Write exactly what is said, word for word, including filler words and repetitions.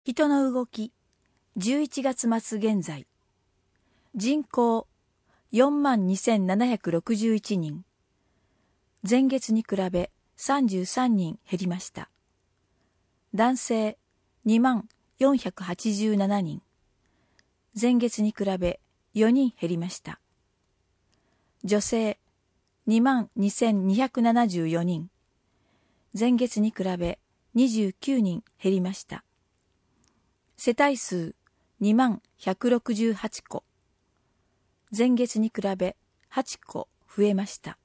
人の動き、じゅういちがつ末現在。人口、よんまんにせんななひゃくろくじゅういちにん。前月に比べさんじゅうさんにん減りました。男性、にまんよんひゃくはちじゅうななにん。前月に比べよにん減りました。女性、にまんにせんにひゃくななじゅうよにん。前月に比べにじゅうきゅうにん減りました。世帯数にまんひゃくろくじゅうはちこ。前月に比べはちこ増えました。